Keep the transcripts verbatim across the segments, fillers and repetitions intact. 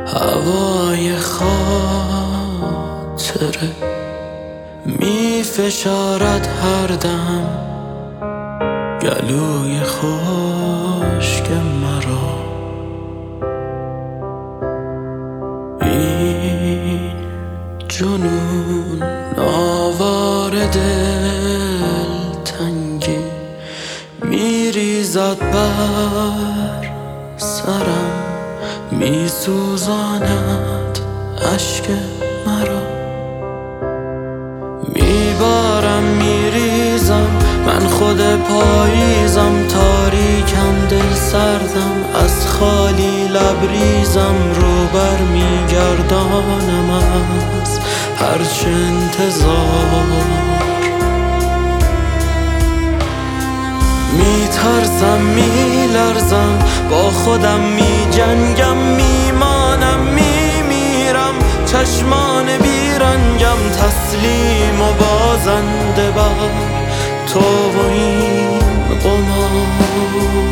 هوای خاطره می فشارد هر دم گلوی خشک مرا. این جنون آوار دلتنگی می ریزد بر سرم، می سوزاند اشک مرا. میبارم میریزم من خود پاییزم، تاریکم دل سردم از خالی لبریزم، رو بر میگردانم از هرچه انتظار. میترسم میلرزم با خودم میجنگم، میمانم میمیرم چشمان بیرنگم، تسلیم و بازنده بر تو و این قمار.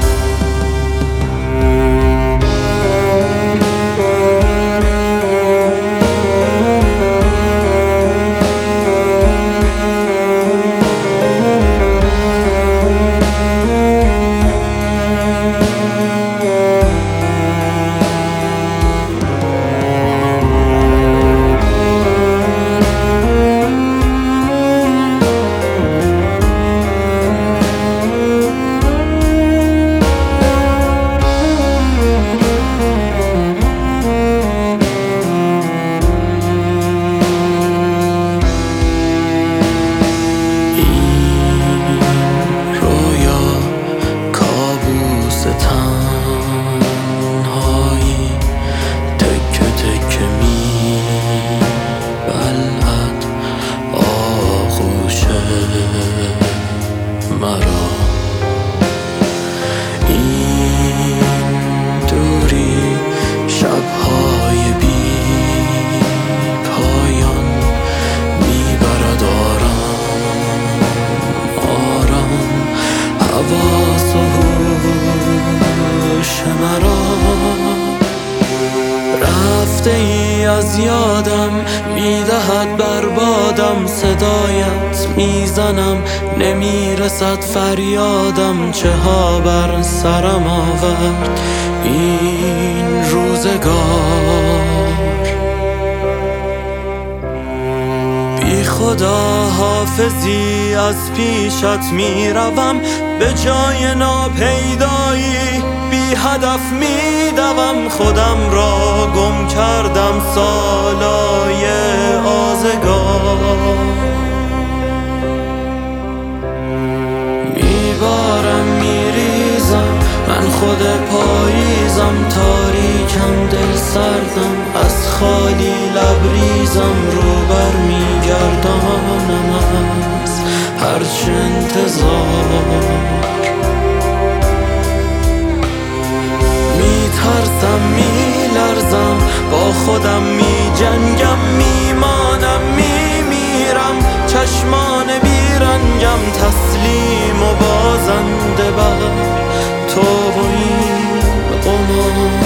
این دوری شب‌های بی پایان میبرد آرام آرام حواس و هوش مرا. رفته ای از یادم میدهد بربادم، صدایت میزنم نمیرسد فریادم، چه ها بر سرم آورد این روزگار. بی خدا حافظی از پیشت میروم، به جای ناپیدایی بی هدف میدوم، خودم را گم کردم سالای آزگار. میبارم میریزم من خود پاییزم، تاریکم دل سردم از خالی لبریزم، رو بر میگردانم از هرچه انتظار. میترسم میلرزم با خودم میجنگم، میمانم میمیرم چشمان بیرنگم، تسلیم و بازنده بر تو و این قمار.